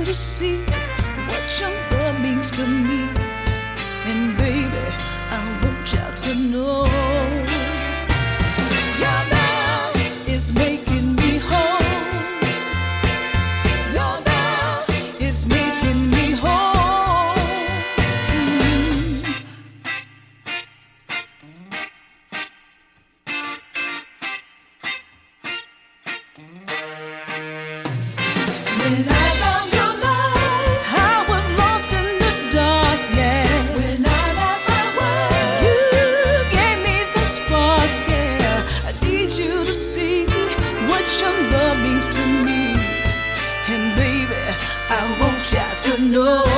to see what your love means to me. And baby, I want you to know your love is making me whole. Your love is making me whole. When I found your love, I was lost in the dark, yeah. When I left my world, you gave me the spark, yeah. I need you to see what your love means to me. And baby, I want you to know